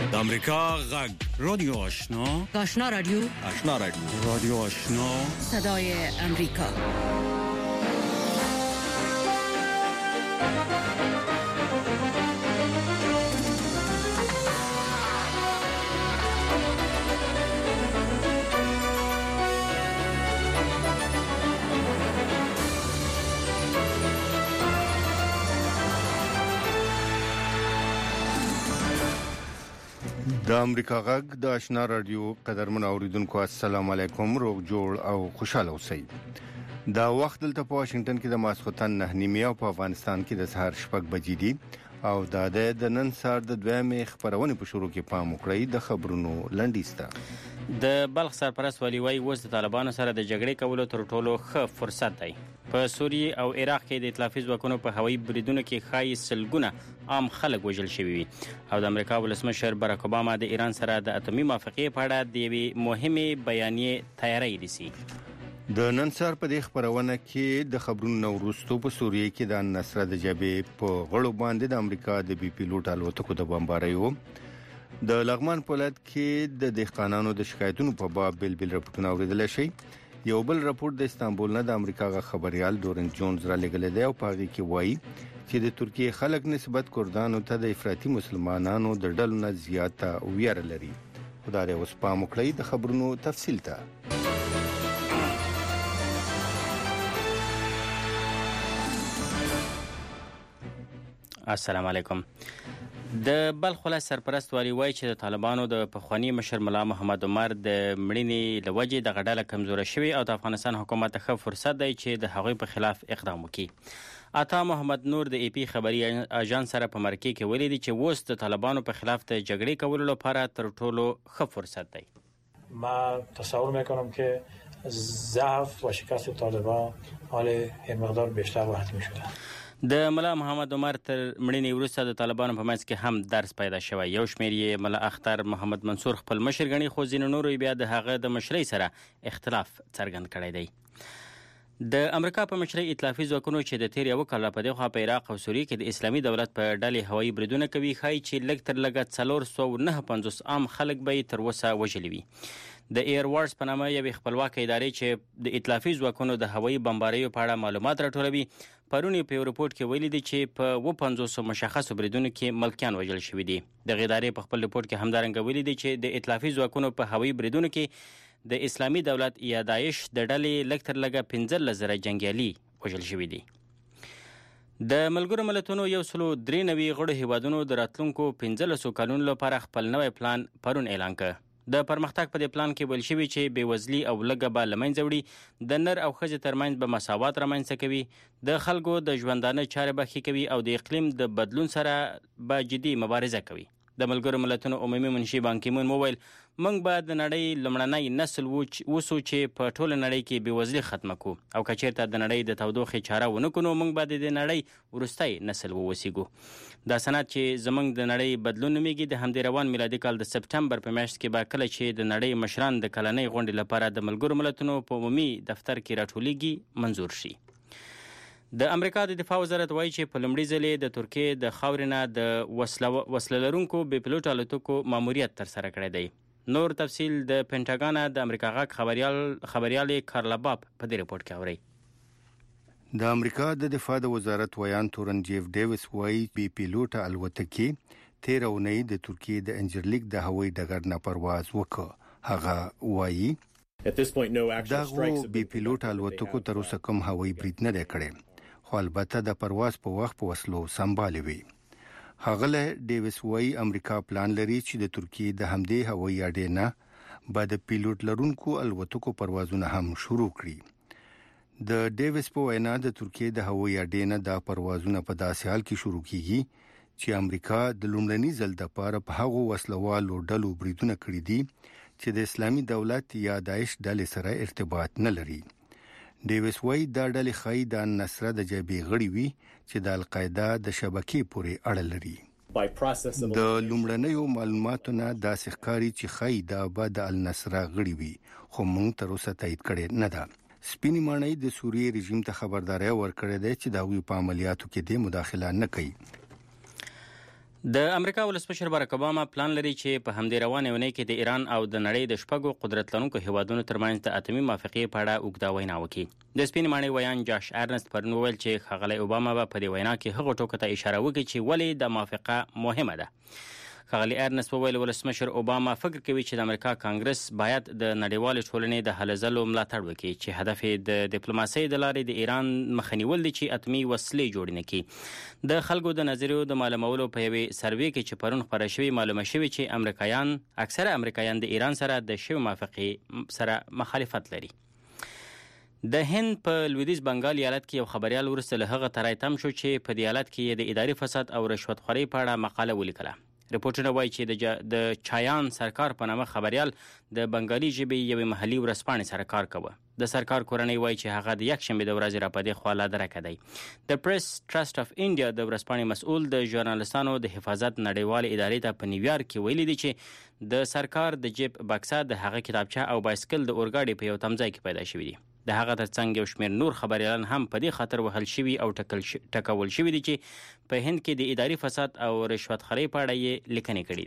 د امریکا غږ رادیو آشنا رادیو رادیو آشنا صدای امریکا. د امریکا غږ د آشنا رادیو قدرمن اوریدونکو السلام علیکم، روغ جوړ او خوشاله اوسئ. دا وخت دلته په واشنگټن کې د ماسخوتن 9:30 او په افغانستان کې د سهار 6 بجې دي او دا د نن سهار د 2 خبرونه په شروع کې پام وکړئ. د خبرونو لنډیسته د بلخ سرپرست ولی وای وس د طالبانو سره د جګړې کولو تر ټولو ښه فرصت دی. په سوریه او عراق کې د ائتلافي ځواکونو په هوایي بریدونو کې خای سلګونه عام خلک وژل شوي وي او د امریکا ولسمشر باراک اوباما د ایران سره د اتمی موافقې په اړه د یوې مهمې بیانیې تیاری نیسي. د نن سهار په دې خبرونه کې د خبرونو وروسته په سوریه کې د نصره د جبهې په غړو باندې د امریکا د بي پیلوټ الوتکو د بمباریو، د لغمان په ولایت کې د دهقانانو د شکایتونو په باب بل راپورټونه اوریدل شي. یو بل راپور د استانبول نه د امریکا غ خبريال دورن جونز را لګل دی او په هغه کې وایي چې د ترکیه خلک نسبت کردانو ته د افراطي مسلمانانو د ډلو نه زیاته ویره لري. خدای اوس پام وکړئ د خبرونو تفصیل ته. السلام علیکم. د بلخ ولایت سرپرست والی وای چې د طالبانو د پخوانی مشر ملا محمد عمر د مړینې لوجې د غډاله کمزوره شوی او د افغانستان حکومت ته فرصت دی چې د هغوی په خلاف اقدام وکړي. عطا محمد نور د ای پی خبري اژانس سره په مرکه کې ویلي چې اوس د طالبانو په خلاف د جګړې کولو لپاره تر ټولو ښه فرصت دی. ما تصور میکنم که ضعف و شکست طالبان حال این مقدار بیشتر و حتمی شده. د ملا محمد عمر تر مړینې وروسته د طالبانو په منځ کې هم درس پیدا شوی. یو شمېر یې ملا اختر محمد منصور خپل مشر ګڼي، خو ځینې نورو بیا د هغه د مشرۍ سره اختلاف څرګند کړی دی. د امریکا په مشرۍ ائتلافي ځواکونو چې د تیر یو کال په دغه په عراق او سوریه کې د اسلامي دولت په ډلې هوایي بریدونه کوي، ښایي چې لږ تر لږه 459 عام خلک به تر اوسه وژلي وي. د ایر وارز په نامه یوې خپلواکه ادارې چې د ائتلافي ځواکونو د هوایي بمباریو په اړه معلومات راټولوي پرون په یو رپورټ کې ویلي دي چې په 500 مشخصو بریدونو کې ملکیان وژل شوي دي. دغه ادارې په خپل رپورټ کې همدارنګه ویلي دي چې د ائتلافي ځواکونو په هوایي بریدونو کې د اسلامي دولت یا داعش د ډلې لږ تر لږه 15,000 جنګیالي وژل شوي دي. د ملګرو ملتونو 193 غړو هیوادونو د راتلونکو 15 کلونو لپاره خپل نوی پلان پرون اعلان کړ. د پرمختګ په دې پلان کې ویل شوی چې بېوزلي او لږه به له منځه وړي، د نر او ښځې ترمنځ به مساوات رامنځته کوي، د خلکو د ژوندانه چارې به ښې کوي او د اقلیم د بدلون سره به جدي مبارزه کوي. د ملګرو ملتونو عمومي منشي بان کی مون وویل موږ به د نړۍ لومړنی نسل وسو چې په ټوله نړۍ کې بېوزلي ختمه کړو او که چېرته د نړۍ د تودوخې چاره ونه کړو موږ به د نړۍ وروستی نسل ووسیږو. دا سند چې زموږ د نړۍ بدلون نومیږي د همدې روان میلادي کال د سپټمبر په میاشت کې به کله چې د نړۍ مشران د کلنۍ غونډې لپاره د ملګرو ملتونو په عمومي دفتر کې راټولیږي منظور شي. د امریکا د دفاع وزارت وایي چې په لومړي ځلې د ترکیې د خاورې نه د وسله لرونکو بې پیلوټ الوتکو ماموریت ترسره کړی دی. نور تفصیل د پینټاګان د امریکا غږ خبريال کارلا باب په دې رپورټ کې اوري. د امریکا د دفاع د وزارت ویان تورن جیف ډیویس وایي بې پیلوټ الوتکې 13 اونۍ د ترکیې د انجرلیک د هوایي ډګر نه پرواز وکړ. هغه وایي دا بې پیلوټ الوتکو تر اوسه کوم هوایي برید نه دی کړی، خو البته د پرواز په وخت په وسلو سمبالې وي. هغه ډیویس وایي امریکا پلان لري چې د ترکیې د همدې هوایي اډې نه به د پیلوټ لرونکو الوتکو پروازونه هم شروع کړي. د ډیویس په وینا د ترکیې د هوایي اډې نه دا پروازونه په داسې حال کې شروع کیږي چې امریکا د لومړني ځل د پاره په هغو وسلوالو ډلو بریدونه کړي دي چې د اسلامي دولت یا داعش ډلې سره ارتباط نه لري. ډیویس وایي دا ډلې خای د نصره د جبهې غړي وي چې د القاعده د شبکې پورې اړه لري. د لومړنیو معلوماتو نه داسې ښکاري چې خای دا به د النصره غړي وي، خو موږ تر اوسه تایید کړی نه ده. سپینې ماڼۍ د سوریې رژیم ته خبرداري ورکړې ده چې دا وی په عملیاتو کې د مداخله نه کوي. د امریکا ولسمشر باراک اوباما پلان لري چې په همدې روانې اونۍ کې د ایران او د نړۍ د شپږو قدرت لرونکو هیوادونو ترمنځ د اتمي موافقې په اړه اوږده وینا وکړي. د سپین ماڼۍ ویان جاش ارنست پرون وویل چې ښاغلی اوباما به په دې وینا کې هغو ټکو ته اشاره وکړي چې ولې د موافقه مهمه ده. ښاغلی ارنست وویل ولسمشر اوباما فکر کوي چې د امریکا کانګرس باید د نړیوالې ټولنې د هلو ځلو ملاتړ وکړي چې هدف یې د ډیپلوماسۍ د لارې د ایران مخه نیول دي چې اتمي وسلې جوړې نه کړي. د خلکو د نظریو د معلومولو په یوې سروې کې چې پرون خپره شوې معلومه شوې چې اکثره امریکایان د ایران سره د شوې موافقې سره مخالفت لري. د هند په لویدیځ بنګال ایالت کې یو خبريال وروسته له هغه ترای تم شو چې په دې ایالت کې د اداري فساد او رشوت خورۍ په اړه مقاله ولیکله. رپورټونه وایي چې د چایان سرکار په نامه خبريال د بنګالي ژبې یوې محلي ورځپاڼې سره کار کوه. د سرکار کورنۍ وایي چې هغه د یکشنبې د ورځې راپدې خوا لا درکه دی. د پریس ټرست اف انډیا د ورځپاڼې مسؤل د ژورنالستانو د حفاظت نړیوال ادارې ته په نیویارک کې ویلي دي چې د سرکار د جیب بکسه د هغه کتابچه او بایسکل د اورګاډي په یو تمځای کې پیدا شوی دي. د هغه ترڅنګ یو شمېر نور خبريالان هم په دې خاطر وهل شوي او ټکول شوي دي چې په هند کې د اداري فساد او رشوت خورۍ په اړه یې لیکنې کړي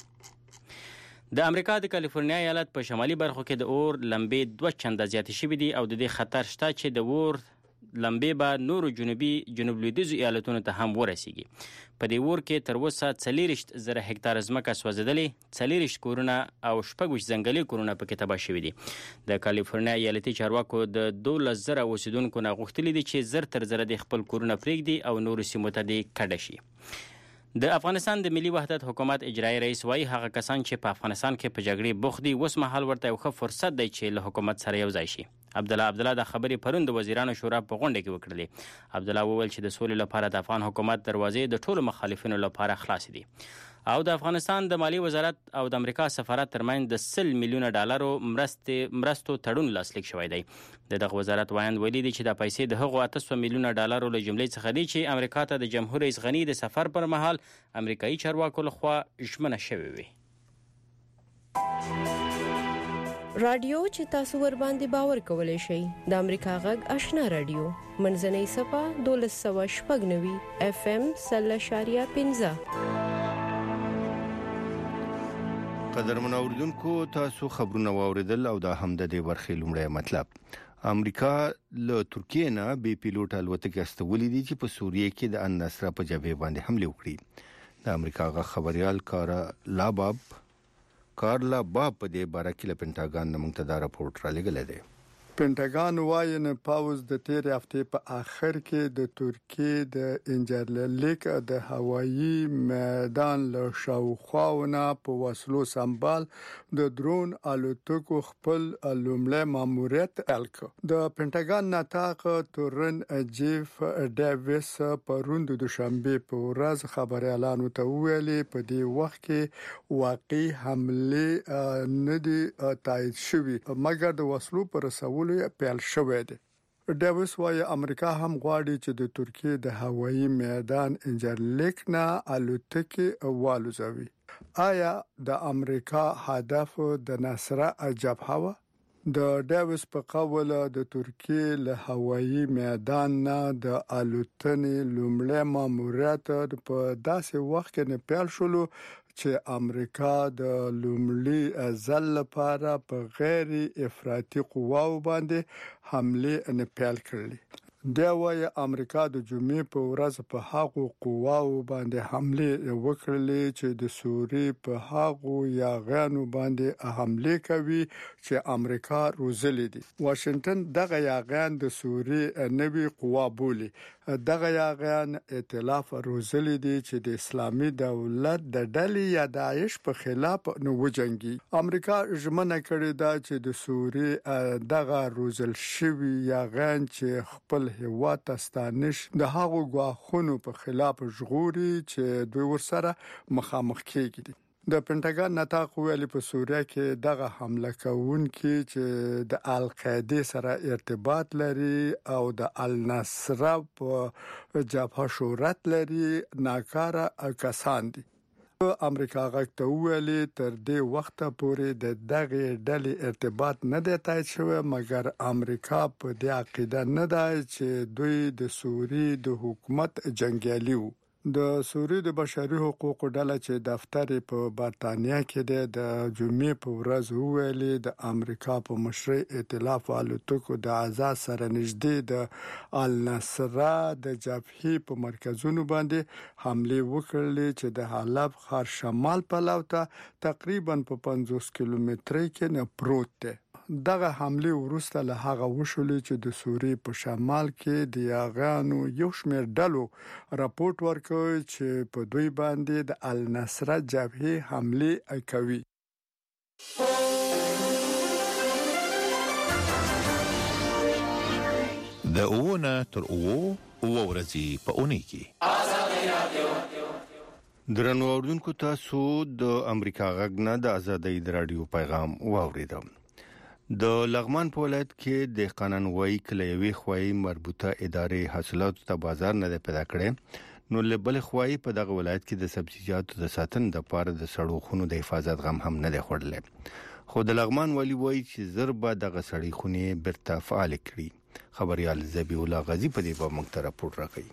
دي. د امریکا د کالیفورنیا ایالت په شمالي برخو کې د اور لمبې 2 چنده زیاتې شوي دي او د دې خطر شته چې د اور لمبې به نورو جنوب لویدیځو ایالتونو ته هم ورسیږي. په دې اور کې تر اوسه 40,000 هکتار ځمکه سوځېدلې، 40 کورونه او 6 ځنګلي کورونه پکې تباه شوي دي. د کالیفورنیا ایالتي چارواکو د 12,000 اوسیدونکو نه غوښتلي دي چې زر تر زره د خپل کورونه پرېږدي او نورو سیمو ته دې کډه شي. د افغانستان د ملي وحدت حکومت اجرایي رئیس وایي هغه کسان چې په افغانستان کې په جګړې بوخت دي اوس مهال ورته یو ښه فرصت دی چې له حکومت سره یو ځای شي. عبدالله د خبرې پرون د وزیرانو شورا په غونډه کې وکړلې. عبدالله وویل چې د سولې لپاره د افغان حکومت دروازې د ټولو مخالفینو لپاره خلاص دي. او د افغانستان د مالی وزارت او د امریکا سفارت ترمنځ د 100 میلیونه ډالرو مرستو تړون لاسلیک شوی دی. دغه وزارت وایي ویلي دي چې د پیسې د هغو 800 میلیونه ډالرو له جملې څخه دي چې امریکا ته د جمهور رئیس غنی د سفر پر مهال امریکایي چارواکو لخوا ژمنه شوې وي. رادیو چې تاسو ور باندې باور کولای شئ د امریکا غږ آشنا رادیو منځنۍ صفه 1290 FM 0.15. قدرمن اوریدونکو تاسو خبرونه واوریدل او دا هم د دې ورخې لومړی مطلب. امریکا له ترکیې نه بې پیلوټ الوتکې استولې دي چې په سوریه کې د النصر په جبهه باندې حمله وکړي. د امریکا غ خبريال کارلا باب په دې باره کې له پینټاګان نه موږ ته دا راپورټ را لګل دی. پینټاګان وايي نه پاوز د تیر هفته په اخر کې د ترکیې د انجرلیک د هوایي میدان له شاوخواونه په وسلو سمبال د درون الوتکو خپل لومړی ماموریت الک. د پینټاګان نطاق تورن جیف ډیویس پرون د دوشنبه په ورځ خبريالانو ته ویلي په دې وخت کې واقعي حمله نه دي تایید شوی مګر د وسلو پر رسولو پیل شوې ده. ډیویس وايي امریکا هم غواړي چې د ترکیې د هوایي میدان انجرلیک نه الوتکې والوزوي. آیا د امریکا هدف د نصره جبهه و؟ د ډیویس په قول د ترکیې له هوایي میدان نه د الوتنې لومړی ماموریت په داسې وخت کې نه پیل شول چې امریکا د لومړي ځل لپاره په غیر افراطي قواو باندې حمله نه پیل کړې. دا وايي امریکا د جمعې په ورځ په هغو قواو باندې حمله وکړلې چې د سوریې په هغو یاغانو باندې حمله کوي چې امریکا روزلې دي. واشنگټن دغه یاغان د سوریې نوي قوا بولي. دغه یاغان ائتلاف روزلې دي چې د اسلامي دولت د ډلې یا داعش په خلاف نو وجنګي. امریکا ژمنه کړې ده چې د سوریې دغه روزل شوی یاغان چې خپل هیواد تستانش د هغو غواخونو په خلاف ژغوري چې دوی ورسره مخامخ کېږي. د پینټاګان نطاق ویلي په سوریه کې دغه حمله کوونکي چې د القاعده سره ارتباط لري او د النصر په جبهه شهرت لري ناکاره کسان دي. امریکا غاکته ویلي تر دې وخته پورې د دغه ډلې ارتباط نه دی تایید شوی مګر امریکا په دې عقیده نه ده چې دوی د سوریې د حکومت جنگیالي وو. د سوریې د بشري حقوقو ډله چې دفتر په برتانیا کې د جمعې په ورځ ویلي د امریکا په مشرۍ ائتلاف الوتکو د آزاد سره نږدې د النصره د جبهې په مرکزونو باندې حمله وکړلې چې د حلب ښار شمال په لور تقریبا په 50 کیلومترۍ کې نه پروت دی. دغه حمله وروسته له هغه وشولې چې د سوریې په شمال کې د یاغانو یو شمېر ډلو راپورټ ورکړ چې په دوی باندې د النصره جبهې حمله کوي. د اوونه تر اوو ورځې په اونۍ کې درنو اوردونکو تاسو د امریکا غږ نه د ازادۍ رادیو پیغام واوریدم. د لغمان په ولایت کې د قانونوي کلیوي خوای مربوطه ادارې حاصلاتو ته بازار نه پیدا کړي نو لبل خوای په دغه ولایت کې د سبزیجاتو د ساتنې لپاره د سړو خونو د حفاظت غم هم نه دی خورلې. خو د لغمان والی وایي چې ضربه دغه سړی خونې برته فعال کړي. خبريال زبی الله غازی په دې په مونږ راپور راکړي.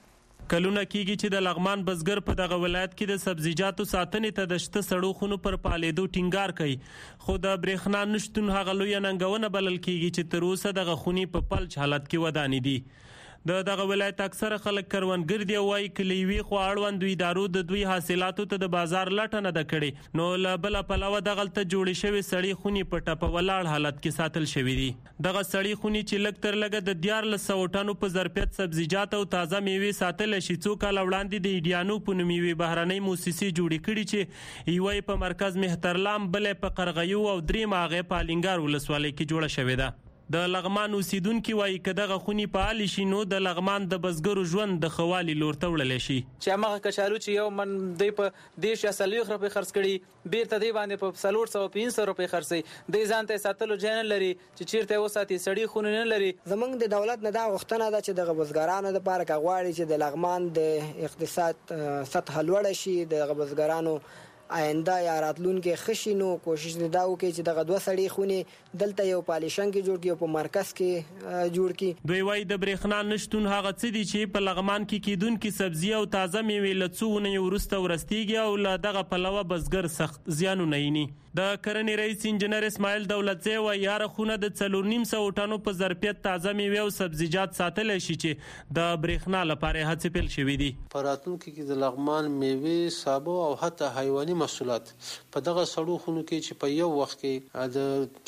کلونه کېږي چې د لغمان بزګر په دغه ولایت کې د سبزیجاتو ساتنې ته د شته سړو خونو پر پالېدو ټینګار کوي، خو د برېښنا نشتون هغه لوی ننګونه بلل کېږي چې تر اوسه دغه خونې په فلج حالت کې ودانې دي. دغه ولایت اکثره خلک کروندګر دي او وايي کلیوي خو اړوند ادارو د دوی حاصلاتو ته د بازار لټه نه ده کړې، نو له بل پلوه دغلته جوړې شوی سړې خونې په ټپه ولاړ حالت کې ساتل شوی دي. دغه سړې خونې چې لږ تر لږه د 1400 ټنو په ظرفیت سبزیجات او تازه میوې ساتل شي، څو کال وړاندې د ایډیانو په نوم یوې بهرنۍ موسسې جوړې کړي چې یوه په مرکز مهترلام، بلې په قرغیو او درېیمه هغې په الینګار ولسوالۍ کې جوړه شوې ده. د لغمان اوسیدونکي وایي که دغه خونې فعال شي نو د لغمان د بزګرو ژوند د ښه والي لور ته وړلی شي. چې هماغه کچالو چې یو من دوی په 10 یا 40 روپۍ خرڅ کړي، بیرته دی باندې په 400-500 روپۍ خرڅي، دی ځان ته ساتلو ځای نه لري چې چیرته وساتي، سړي خونه نه لري. زمونږ د دولت نه دا غوښتنه ده چې د بزګرانو لپاره غواړي چې د لغمان د اقتصاد سطح لوړه شي، د بزګرانو آینده یا راتلونکي خشینو کوشش دا وکړي چې دغه دوه سړي خونې دلته یو پالیشن کې جوړ کړي او په مرکز کې جوړ کړي. دوی وايي د برېښنا نشتون هغه څه دي چې په لغمان کې کیدونکي سبزی او تازه میوې له څو ونې وروسته ورستېږي او له دغه پلوه بزګر سخت زیانونه ویني. د کرنې رئیس انجنیر اسماعیل دولتزی وايي هره خونه د 450 ټنو په ظرفیت تازه میوې او سبزیجات ساتلی شي چې د برېښنا لپاره هڅې پیل شوې دي. په راتلونکي کې د لغمان میوې، سابه او حتی حیواني محصولات په دغه سړو خونو کې چې په یو وخت کې د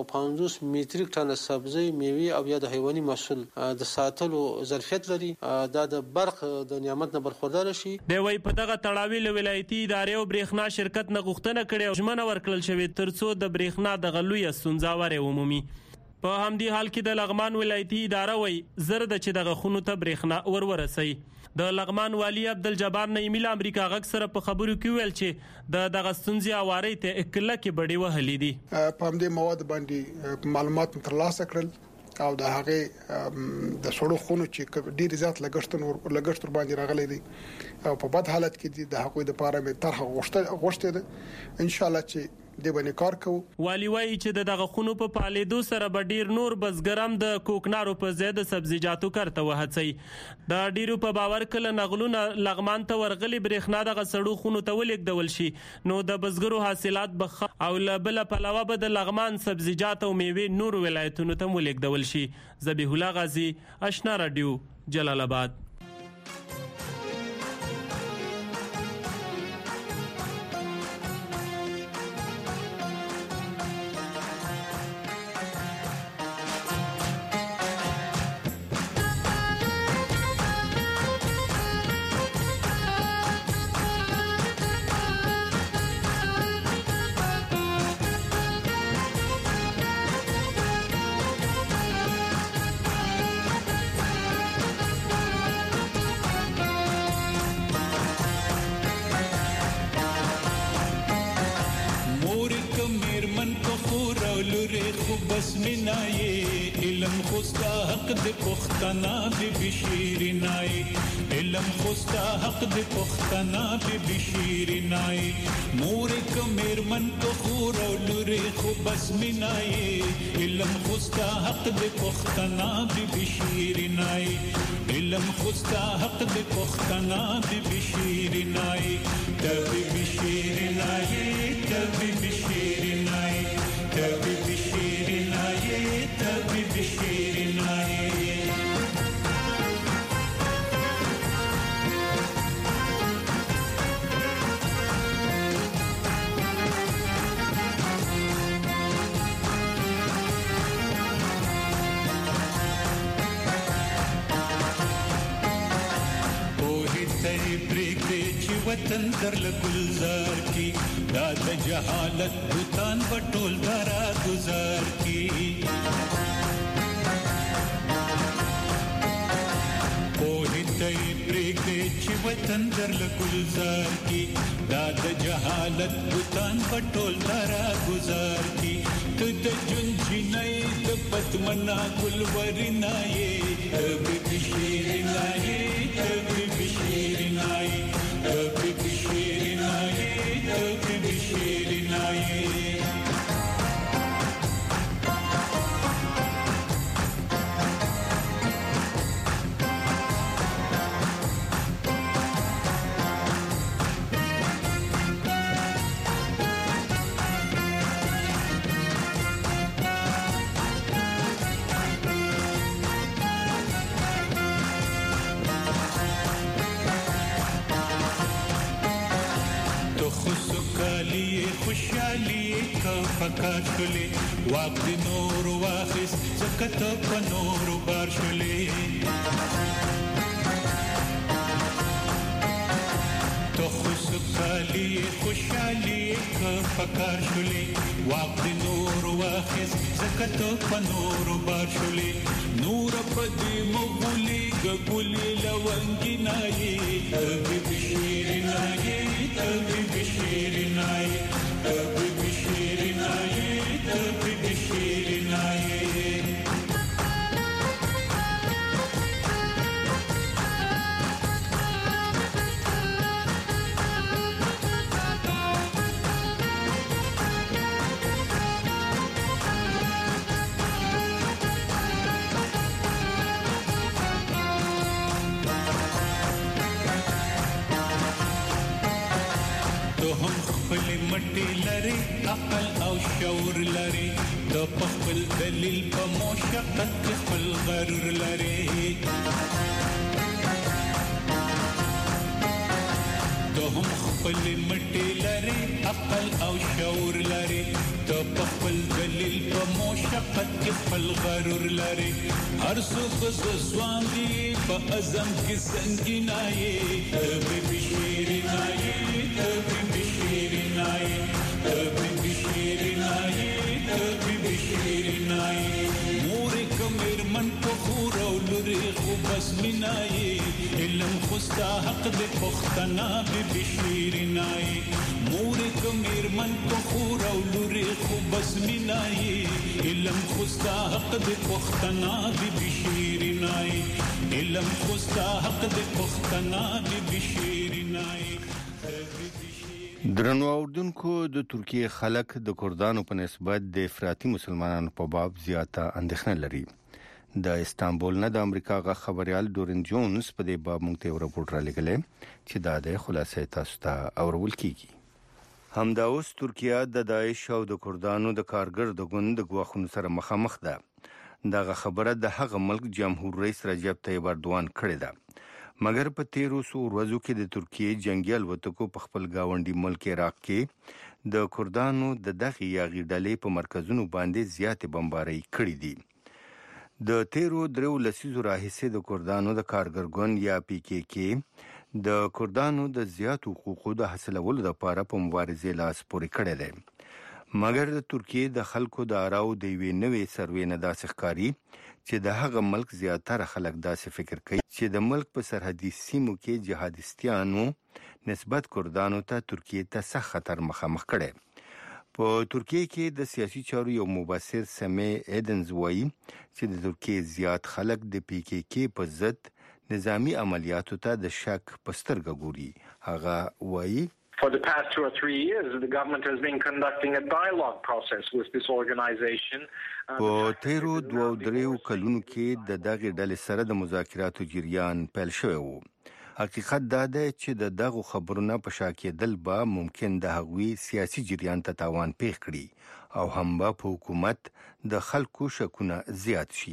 450 میټریک ټن سبزی، میوې او یا د حیواني محصول د ساتلو ظرفیت لري، دا د برق د نعمت نه برخوردار شي. دی وايي په دغه تړاو له ولایتي ادارې او برېښنا شرکت نه غوښتنه کړې او ژمنه ورکړل شوې ترڅو د برېښنا دغه لویه ستونزه وارې ومومي. په همدې حال کې د لغمان ولایتي اداره وايي زر ده چې دغه خونو ته برېښنا ورسوي. د لغمان والی عبدالجبار نعیمی له امریکا غږ سره په خبرو کې ویل چې دغه ستونزې اوارۍ ته کلکې بډې وهلې دي. په همدې مواد باندې معلومات ترلاسه کړل او د هغه د سړو خونو چې ډیر زیات لګښت باندې راغلي دي او په بد حالت کې دي، د حقوقي د پاره مې طرح غوښته ده. ان شاء الله چې د باندې کار کوو. والی وایي چې دغه خونو په پالېدو سره به ډیر نور بزګرام د کوکنارو په ځای د سبزیجاتو کارته وهڅوي. د ډیرو په باور کله نغلونه لغمان ته ورغلي برېښنا دغه سړو خونو ته ولېږدول شي نو د بزګرو حاصلات به او له بله پلوه به د لغمان سبزیجات او میوې نور ولایتونو ته ولېږدول شي. ذبیح الله غازی، آشنا رادیو، جلال آباد. بس مینا یہ علم خوستا حق د پختنا بی بشیرینای علم خوستا حق د پختنا بی بشیرینای مور کمر من کو خور او لوري خو بس مینای علم خوستا حق د پختنا بی بشیرینای علم خوستا حق د پختنا بی بشیرینای تبی بشیرینای تبی بشیرینای تبی بشیرینای تبی بشیرینای وطن در لگلزار کی داد جہالت بوتان بٹول دارا گزار کی پوہتائی پریک دے چی وطن در لگلزار کی داد جہالت بوتان بٹول دارا گزار کی تد جن جنائی دبت منا گلوری نائے تبی بشیر نائے تبی بشیر نائے تبی بشیر نائے تبی بشیر نائے پکار شلے واق دی نور واخس زکت پا نور بار شلے تو خسکالی خوشحالی کا پکار شلے واق دی نور واخس زکت پا نور بار شلے نور پا دی مغولی گگولی لونگی نائی تبی بشیر نائی تبی بشیر نائی تبی بشیر نائی تبی بشیر نائی مټي لري عقل او شعور لري د خپل دلیل په مشقت خپل غرور لري د خپل مټي لري عقل او شعور لري د خپل دلیل په مشقت خپل غرور لري هر څوک ځوان دي په اعظم کې سنگینای تبي بشیر نای تبي بشیر نای تبي بشیر نای تبي بشیر نای مور کمر من کو خور او لوري خو بس مینای علم خوستا حق د پختنا بی بشیر نای مور کمر من کو خور او لوري خو بس مینای علم خوستا حق د پختنا بی بشیر نای علم خوستا حق د پختنا بی بشیر نای درنو اوردونکو د ترکیه خلک د کردانو په نسبت د افراطي مسلمانانو په باب زیاته اندېښنه لري د استانبول نه د امریکا غا خبريال دورن جونز په دې باب موږ ته راپورټ را لګلې چې دا د خلاصې تاسو ته اورول کیږي همدا اوس ترکیه د داعش او د کردانو د کارګر د ګوند د غواخونو سره مخامخ ده دغه خبره د هغه ملک جمهور رئیس رجب طیب اردوغان کړې ده مګر په 1300 ورځو کې د ترکیه جنگي الوتکو په خپل گاونډي ملک عراق کې د کردانو د دغه یاغي ډلې په مرکزونو باندې زیاتې بمبارۍ کړې دي د 13 لسیزو راهیسې د کردانو د کارګر ګوند یا پی کې کې د کردانو د زیاتو حقوقو د حاصلولو لپاره په مبارزې لاس پورې کړی دی مګر د ترکیه د خلکو د آراو د یوې نوې سروې نه داسې ښکاري چې د هغه ملک زیاتره خلک داسې فکر کوي چې د ملک په سرحدي سیمو کې جهادستانو نسبت کردانو ته ترکیه ته سخت خطر مخامخ کړي په ترکیه کې د سیاسي چارو یو مبصر سمي ایدنز وایي چې د ترکیه زیات خلک د پی کی کی په ضد نظامی عملیاتو ته د شک پسترګه ګوري. هغه وایي For the past 2 or 3 years, the government has been conducting a dialogue process with this organization. په تیرو 2-3 کلونو کې د دغه ډلې سره د مذاکراتو جریان پیل شوی و. حقیقت دا دی چې د دغه خبرونه په شا کېدل به ممکن د هغوی سیاسي جریان ته تاوان پیښ کړي او هم به په حکومت د خلکو شکونه زیات شي.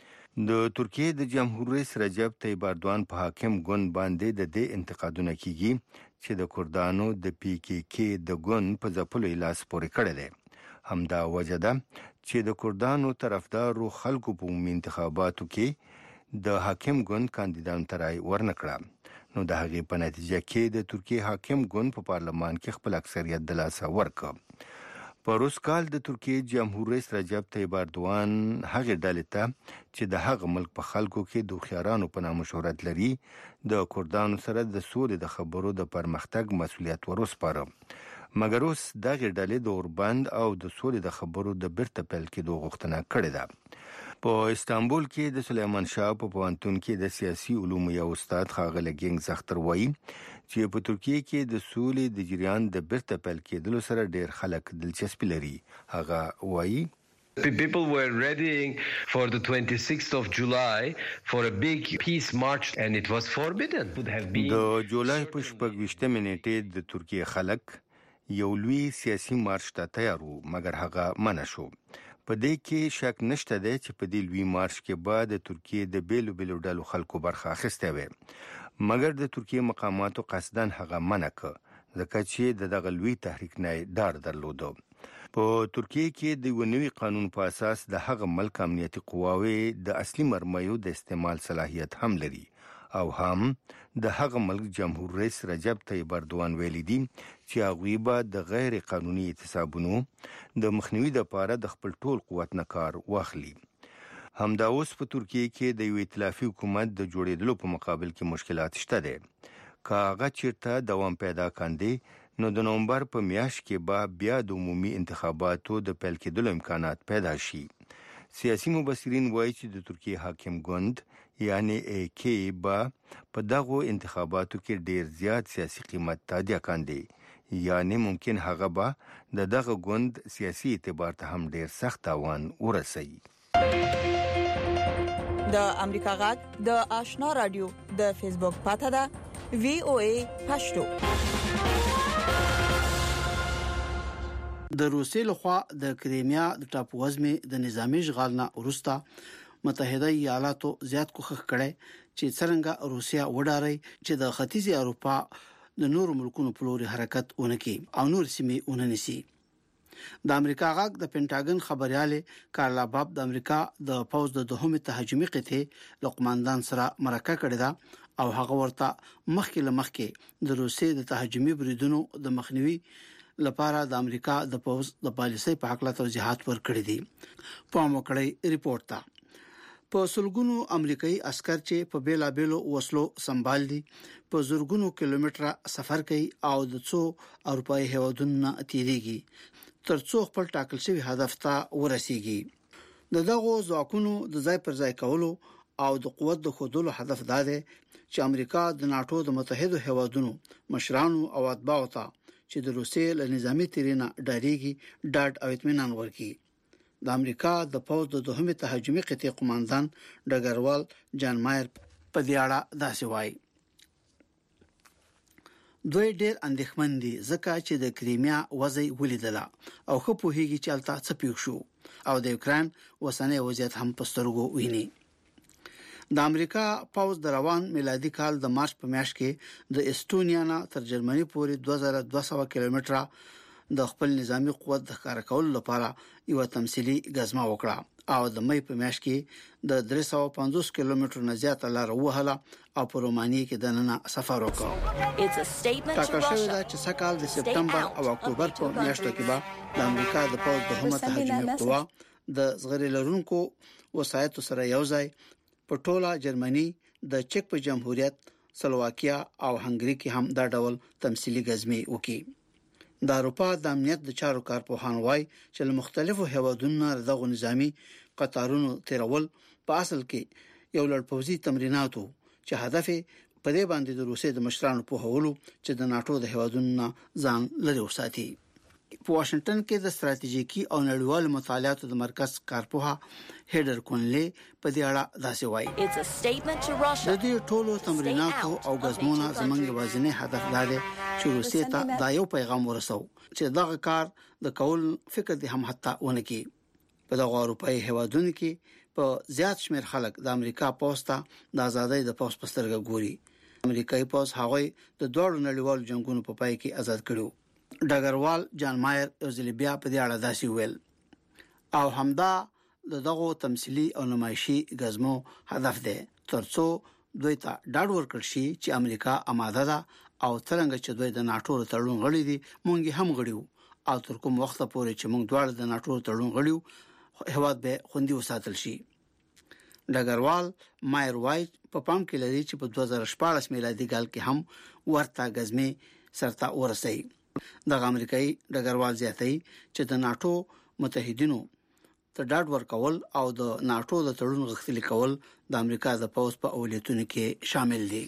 د ترکیه د جمهور رئیس رجب طیب اردوغان په حاکم ګوند باندې د دې انتقادونه کیږي چې د کردانو د پی کی کی د ګوند په ځپلو لاس پورې کړی دی. همدا وجه ده چې د کردانو طرفدارو خلکو په عمومي انتخاباتو کې د حاکم ګوند کاندیدانو ته رای ورنکړه. نو د هغې په نتیجه کې د ترکیه حاکم ګوند په پارلمان کې خپل اکثریت د لاسه ورکړ. په روس کال د ترکیه جمهور رئیس رجب طیب اردوغان هغه ډلې ته چې د هغه ملک په خلکو کې د خيارانو په نامه شهرت لري د کردانو سره د سولې د خبرو د پرمختګ مسؤلیت ورسپاره. مګر اوس دغه ډلې د اوربند او د سولې د خبرو د بیرته پیل کېدو غوښتنه کړې ده. په استانبول کې د سلیمان شاه په پوهنتون کې د سیاسي علومو یو استاد ښاغلی ګینګ زختر وایي چې په ترکیه کې د سولې د جریان د بیرته پیل کېدلو سره ډېر خلک دلچسپي لري. هغه وایي People were ready for the 26th of July for a big peace march and it was forbidden. د جولای په 28 نیټې د ترکیه خلک یو لوی سیاسي مارش ته تیار وو مګر هغه منع شو. په دې کې شک نشته دی چې په دې لوی مارش کې بعد د ترکیه د بیلو ډلو خلکو برخه اخیسته وي مګر د ترکیه مقاماتو قصدن هغه منع کړ ځکه چې دغه لوی تحریک نه ډار درلود. په ترکیه کې د ونوي قانون په اساس د هغه ملک امنیتي قواوې د اصلي مرمایو د استعمال صلاحیت هم لري او هم د هغه ملک جمهور رئیس رجب طیب اردوغان ویلي دي چې هغوی به د غیر قانوني اعتصابونو د مخنیوي لپاره د خپل ټول قوت نه کار واخلي. همدا اوس په ترکیه کې د یو ائتلافي حکومت د جوړېدلو په مقابل کې مشکلات شته دي. که هغه چیرته دوام پیدا کاندي نو د نومبر په میاشت کې به بیا د عمومي انتخاباتو د پیل کېدلو امکانات پیدا شي. سیاسي مبصرین وایي چې د ترکیه حاکم ګوند یعنی AK به په دغه انتخاباتو کې ډیر زیات سیاسي قیمت تادیه کاندي یعنی ممکن هغه به دغه ګوند سیاسي اعتبار ته هم ډیر سخت تاوان ورسوي. د امریکا غږ د آشنا رادیو د فیسبوک پاڼه ده VOA پښتو. د روسیې لخوا د کریمیا د ټاپووزمې د نظامی اشغال نه وروسته متحده ایالاتو زیات کوښښ کړي چې څنګه روسیا وډاري چې د ختیځي اروپا د نورو ملکونو په لور حرکت ونکړي او نور سیمې وننسي. د امریکا غږ د پینټاګن خبرياله کارلا باب د امریکا د پوز د دوهمه تهاجمي قطعه لقماندان سره مرکه کړې ده او هغه ورته مخکې د روسیې د تهاجمي بریدونو د مخنیوي لپاره د امریکا د پوز د پالیسۍ په حق لا توضیحات ورکړي دي. په موکړی ریپورت ته په سلګونو امریکایي عسكر چې په بیلابېلو وسلو سنبال دي په زورګونو کیلومتره سفر کوي او د څو اروپאי هیوادونو تیریږي ترڅو خپل ټاکل شوی هدف ته ورسیږي. دغه ځواکونو د ځای پر ځای کولو او د قوت د خودلو هدف دا دی چې امریکا د ناتو د متحده هیوادونو مشرانو او اتباعو ته چې د روسیې له نظامی تیرینا ډاریږي ډاډ او اطمینان ورکړي. د امریکا د پوز د دوهمه تهاجمي قطعه قوماندان ډګروال جان مایر په دې اړه داسې وایي دوی ډېر اندېښمن دي ځکه چې د کریمیا وضع ولیدله او خو په هیڅ چې الته څه پیښ شو او د یوکرين وسنۍ وضعیت هم پسترګو ویني. د امریکا پوز د روان میلادي کال د مارچ په میاشت کې د استونیا نه تر جرمني پورې 2200 کیلومتره د خپل نظامی قوت د کار کولو لپاره یو تمثيلي غزما وکړه او د مې په میاشت کې د 350 کیلومترو نه زیات لار وهله او په رومانیې کې د نن سفر وکړ. ټاکل شوی دا چې سکهال د سپټمبر او اکتوبر په میاشتو کې به د امریکا د پوز د همت تهاجمي قوا د زغری لرونکو وسایتو سره یو ځای په ټوله جرمني د چک په جمهوریت سلواکیا او هنګری کې هم دا ډول تمثيلي غزمي وکړي. د اروپا د امنیت د چارو کارپوهان وایي چې له مختلفو هیوادونو دغه نظامی قطارونو تیرول په اصل کې یو لړ پوځي تمریناتو چې هدف په دې باندې د روسیې د مشرانو په هولو چې د ناتو د هیوادونو ځان لري وساتي. په واشنگټن کې د ستراتیژیکي او نړیوال مطالعاتو د مرکز کارپوها هیډر کونلی په دې اړه داسې وایي د دې ټولو تمریناتو او غزمونو زمونږ یوازینی هدف دا دی چې روسیې ته دا یو پیغام ورسو چې دغه کار د کول فکر دي هم حتی ونه کی. په دغه اروپאי هیوادونو کې په زیات شمیر خلک د امریکا پوسټه د ازادۍ د پوسټ پسترګه ګوري. امریکایي پوز هغوی د دوه نړیوالو جنگونو په پای کې آزاد کړو. ډګروال جان مایر اوزلیبیا په دې اړه داسې ویل او همدا دغه تمثيلي او نمایشي غزمو هدف دی ترڅو دوی ته ډاډ ورکړ شي چې امریکا آماده ده او څنګه چې دوی د ناتو تړون غړي دي مونږ هم غړیو او تر کوم وخت پورې چې مونږ دواړه د ناتو تړون غړیو هواد به خوندي وساتل شي. ډګروال مایر وایي په پام کې لري چې په 2014 میلادي کال کې هم ورته غزمه سرته ورسي. د امریکایي ډګروال زیاتوي چې د ناتو متحدینو ته ډاډ ورکول او د ناتو د تړون غوښتل کول د امریکا د پوز په اولویتونو کې شامل دي.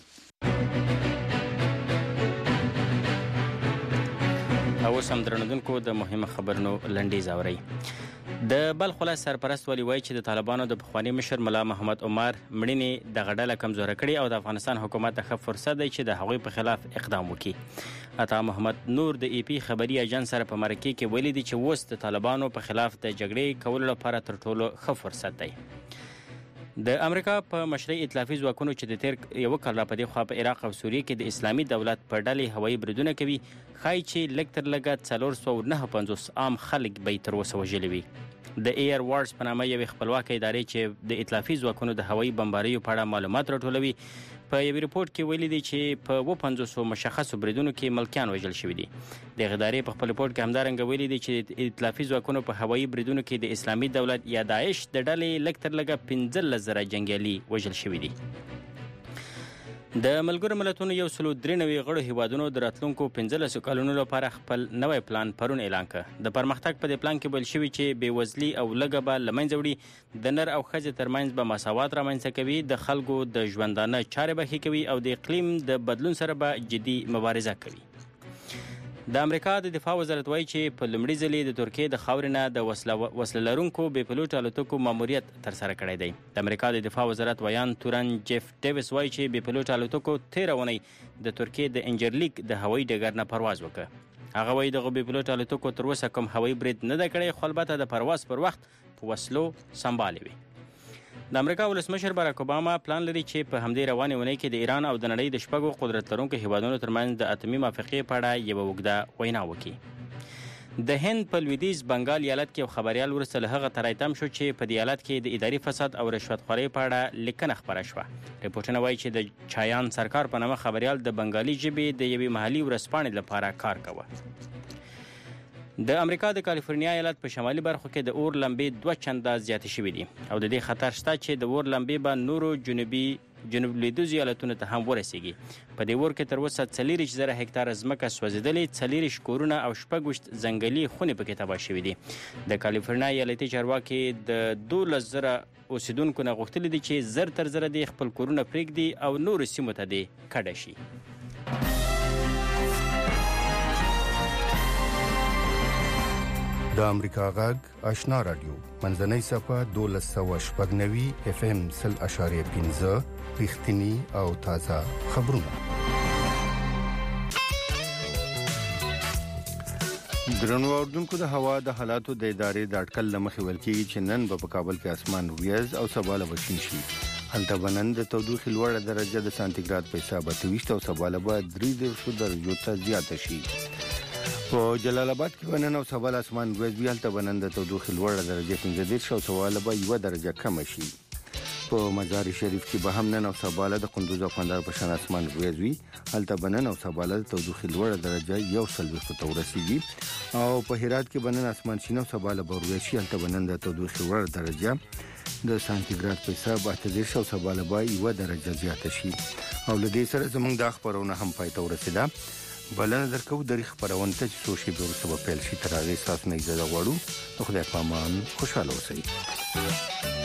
او سم درنودونکو د مهمه خبرونو لنډیز اوري. د بلخ ولایت سرپرست ولی وایي چې د طالبانو د پخوانی مشر ملا محمد عمر مړینې د غډاله کمزوره کړي او د افغانستان حکومت ته ښه فرصت دی چې د هغوی په خلاف اقدام وکړي. عطا محمد نور د ای پی خبري ایجنس سره په مرکه کې ویلي دي چې اوس د طالبانو په خلاف د جګړې کولو لپاره تر ټولو ښه فرصت دی. د امریکا په مشرۍ ائتلافي ځواکونو چې د تیر یو کال په دې خوا په عراق او سوریه کې د اسلامي دولت په ډلې هوایي بریدونه کوي خای چې لږ تر لږه 459 عام خلک به تر اوسه وژلي وي. د ایر وارز په نامه یو خپلواک ادارې چې د ائتلافي ځواکونو د هوایي بمباریو په اړه معلومات راټولوي په یو ریپورت کې ویلي دي چې په 500 مشخصو بریدونو کې ملکیان وژل شوي دي. د ادارې په خپل ریپورت کې همدارنګه ویلي دي چې ائتلافي ځواکونو په هوایي بریدونو کې د اسلامي دولت یا داعش د ډلې لږ تر لږه 15,000 جنگیالي وژل شوي دي. د ملګرو ملتونو 193 غړو هیوادونو د راتلونکو 15 کلونو لپاره خپل نوی پلان پرون اعلان کړ. د پرمختګ په دې پلان کې ویل شوی چې بېوزلي او لږه به له منځه وړي، د نر او ښځې ترمنځ به مساوات رامنځته کوي، د خلکو د ژوندانه چارې به ښې کوي او د اقلیم د بدلون سره به جدي مبارزه کوي. د امریکا د دفاع وزارت وایي چې په لومړي ځل د ترکیې د خاورې نه د وسله لرونکو بې پلوټ الوتکو ماموریت ترسره کړی دی. د امریکا د دفاع وزارت ویان تورن جیف ډیویس وایي چې بې پلوټ الوتکو تېره اونۍ د ترکیې د انجرلیک د هوایي ډګر نه پرواز وکړ. هغه وایي دغه بې پلوټ الوتکو تر اوسه کوم هوایي برید نه دی کړی، خو البته د پرواز پر وخت په وسلو سمبالې وي. د امریکا ولسمشر باراک اوباما پلان لري چې په همدې روانې اونۍ کې د ایران او د نړۍ د شپږو قدرت لرونکو هیوادونو ترمنځ د اتمي موافقې په اړه یوه اوږده وینا وکړي. د هند په لویدیځ بنګال ایالت کې یو خبریال وروسته له هغه ترایتم شو چې په دې ایالت کې د اداري فساد او رشوتخورۍ په اړه لیکنه خپره شوه. ریپورټونه وایي چې د چایان سرکار په نامه خبریال د بنګالي ژبې د یوې محلي ورځپاڼې لپاره کار کوه. د امریکا د کالیفورنیا ایالت په شمالي برخو کې د اور لمبې 2 چنده زیاتې شوې دي او د دې خطر شته چې د اور لمبې به نورو جنوب لویدیځ ایالتونو ته هم ورسیږي. په دې اور کې تر اوسه 40,000 هکتاره ځمکه سوځېدلې، 40 کورونه او 60 ځنګلي خونې پکې تباه شوي دي. د کالیفورنیا ایالتي چارواکي د 12,000 اوسیدونکو نه غوښتلي دي چې زر تر زره د خپل کورونه پرېږدي او نورو سیمو ته دې کډه شي. د امریکا غږ آشنا رادیو منځنۍ صفه 1290 اف ام 0.15 رښتینی او تازه خبرونه. درنو اوردونکو د هوا د حالاتو د ادارې د اټکل لمخې ویل کېږي چې نن په کابل کې اسمان وریځ او سبا له وشین شي. هلته بنن د تودوخې لوړه درجه د سانتیګراد په حساب 28 او سبا له 3 درجو ته زیاته شي. په جلال آباد کې بنن او سبا له اسمان وریځ وي، هلته بنن د تودوخې لوړه درجه 15 او سبا له 1 درجه کم شي. په مزار شریف کې به هم نن او سبا له د قندوز او قندهار په شان اسمان وریځ وي، هلته بنن او سبا له تودوخې لوړه درجه 1 ته ورسیږي. او په هرات کې بنن اسمان شین او سبا له وریځ شي، هلته بنن د تودوخې لوړه درجه د سانتیګراد په حساب 18 او سبا له 1 درجه زیاته شي. او له دې سره زموږ د خبرونه هم پای ته ورسیده. بلنه درکو د خبرونه ته چې سوشي به ورسره پیل شي تر هغه ساعت نه اجازه غواړو خدای پامان خوشاله اوسئ